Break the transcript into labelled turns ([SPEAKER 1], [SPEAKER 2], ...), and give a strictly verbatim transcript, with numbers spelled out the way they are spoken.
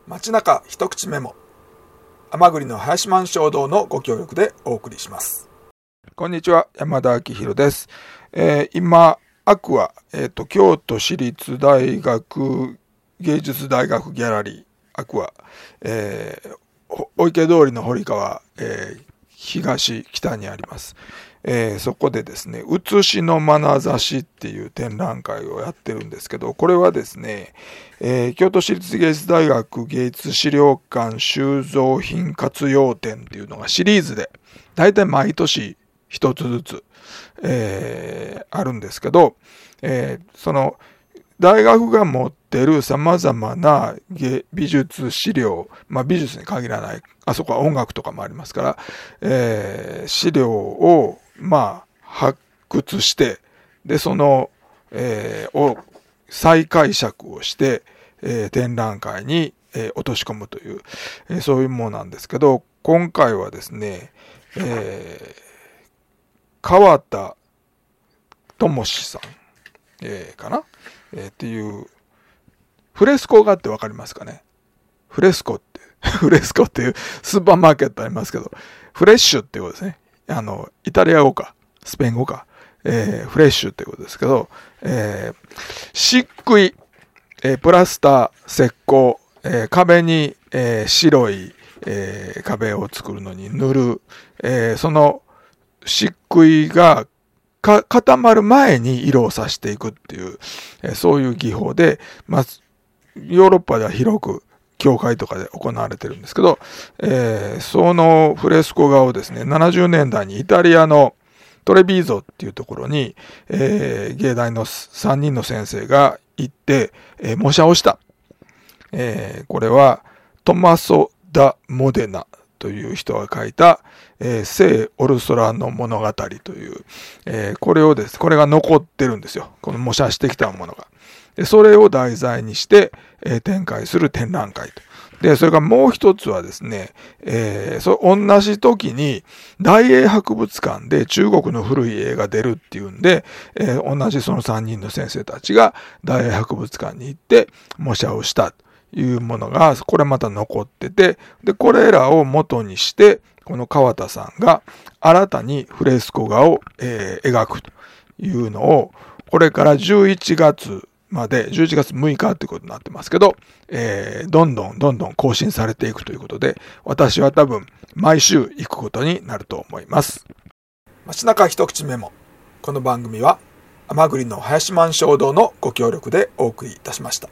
[SPEAKER 1] 街中一口メモ、甘栗の林満衝動のご協力でお送りします。こんにちは、山田明宏です。えー、今アクア、えーと、京都市立大学芸術大学ギャラリーアクア、えー、お池通りの堀川、えー、東北にあります。えー、そこでですね、写しの眼差しっていう展覧会をやってるんですけど、これはですね、えー、京都市立芸術大学芸術資料館収蔵品活用展っていうのがシリーズで、だいたい毎年一つずつ、えー、あるんですけど、えー、その大学が持ってる様々な美術資料、まあ美術に限らない、あそこは音楽とかもありますから、えー、資料をまあ発掘して、でその、えー、を再解釈をして、えー、展覧会に、えー、落とし込むという、えー、そういうものなんですけど、今回はですね、えー、川田智さん、えー、かな、えー、っていうフレスコ画ってわかりますかね。フレスコってフレスコっていうスーパーマーケットありますけど、フレッシュっていうことですね。あのイタリア語かスペイン語か、えー、フレッシュっていうことですけど、えー、漆喰、えー、プラスター、石膏、えー、壁に、えー、白い、えー、壁を作るのに塗る、えー、その漆喰がか固まる前に色をさしていくっていう、えー、そういう技法で、まあ、ヨーロッパでは広く教会とかで行われてるんですけど、えー、そのフレスコ画をですね、ななじゅうねんだいにイタリアのトレビーゾっていうところに、えー、芸大のさんにんの先生が行って、えー、模写をした。えー、これはトマソ・ダ・モデナという人が書いた、えー、聖オルソラの物語という、えー、これをです、これが残ってるんですよ。この模写してきたものが。でそれを題材にして、えー、展開する展覧会と。で、それからもう一つはですね、えー、そ同じ時に大英博物館で中国の古い絵が出るっていうんで、えー、同じそのさんにんの先生たちが大英博物館に行って模写をしたというものが、これまた残ってて、で、これらを元にして、この川田さんが新たにフレスコ画を、えー、描くというのを、これからじゅういちがつまで、じゅういちがつむいかということになってますけど、えー、どんどんどんどん更新されていくということで、私は多分毎週行くことになると思います。街中一口メモ。この番組は甘栗の林満衝動のご協力でお送りいたしました。